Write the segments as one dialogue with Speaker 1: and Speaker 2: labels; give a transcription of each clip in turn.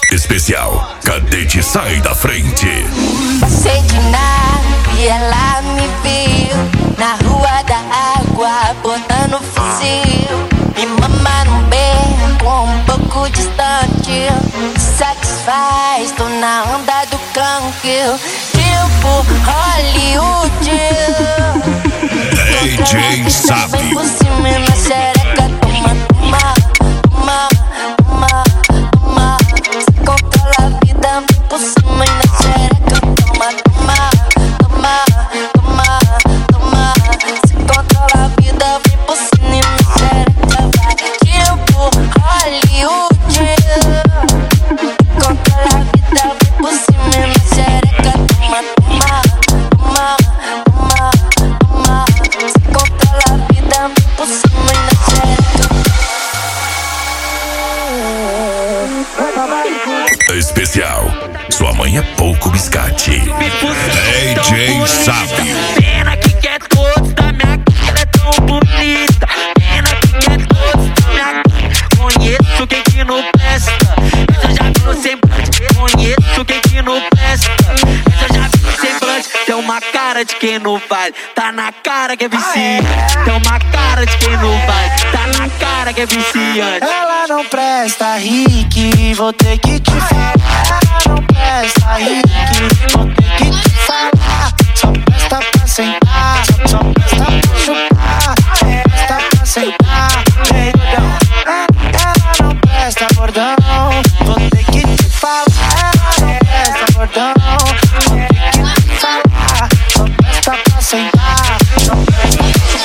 Speaker 1: Especial Cadete Sai da Frente.
Speaker 2: Passei de nave e ela me viu na rua da água, botando fuzil. Me mama num beco um pouco distante, satisfaz, tô na onda do canque, tipo Hollywood.
Speaker 1: DJ Sabe.
Speaker 2: Vem por cima e na xereca, toma, toma, toma, toma, toma. Se controla a vida, vem por cima e na xereca, toma, toma, toma, toma, toma. Se controla a vida, vem por cima e na xereca, vai tipo Hollywood. Controla a vida, vem por cima e na xereca, toma, toma, toma, toma, toma. Se controla a vida, vem por cima e na xereca.
Speaker 1: Especial Sua Mãe é Pouco Biscate. DJ Sabe.
Speaker 3: Pena que quer todos da minha cara, é tão bonita. Pena que quer todos da minha cara. Conheço quem que não presta, essa eu já vi no semblante. Conheço quem que não presta, essa eu já vi no semblante. Tem uma cara de quem não vale, tá na cara que é viciante. Tem uma cara de quem não vale, tá na cara que é viciante.
Speaker 4: Ela não presta, Rick, vou ter que te falar. Ela não presta, Rick, vou ter que te falar. Só presta pra sentar, só presta pra chupar. Só presta pra sentar, ela não presta, gordão, vou ter que te falar. Ela não presta, gordão, vou ter que te falar. Só presta pra sentar, só presta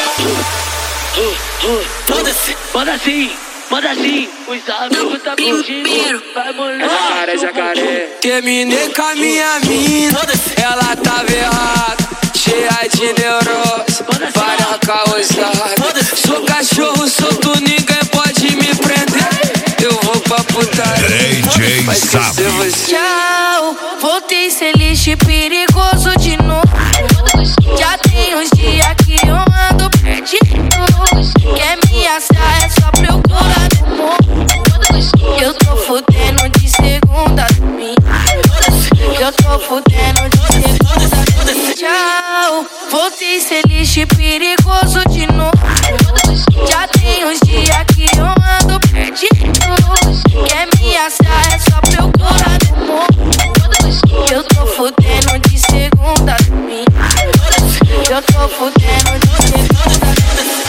Speaker 3: Manda assim, manda assim, os amigos tá contigo. Vai molhar.
Speaker 5: Jacaré, jacaré.
Speaker 6: Terminei com a minha mina, ela tava errada, cheia de neurose, várias causas. Sou cachorro solto, ninguém pode me prender. Eu vou pra putaria,
Speaker 1: DJ
Speaker 6: vai
Speaker 1: Sabe.
Speaker 6: ser você.
Speaker 2: Tchau, voltei ser lixo perigoso de novo. Já tem uns dias que eu ando perdido. Quer me achar é só procurar no mundo. Eu tô fudendo de segunda a domingo. Eu tô fudendo de segunda a domingo. Tchau, voltei ser lixo perigoso de novo. Já tem uns dias que eu ando perdido. Quer me achar é só procurar no mundo. Eu tô fudendo de segunda a domingo. Eu tô fudendo de segunda a domingo.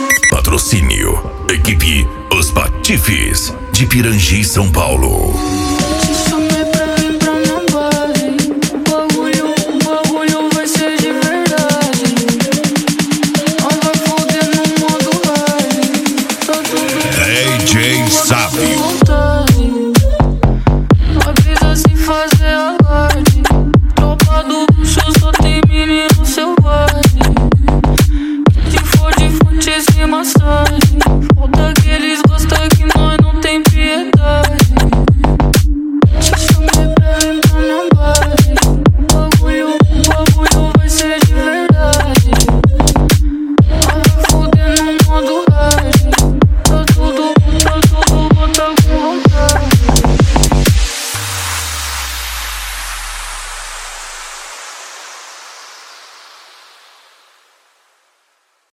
Speaker 1: Patrocínio Equipe Os Patifes de Pirangi, São Paulo.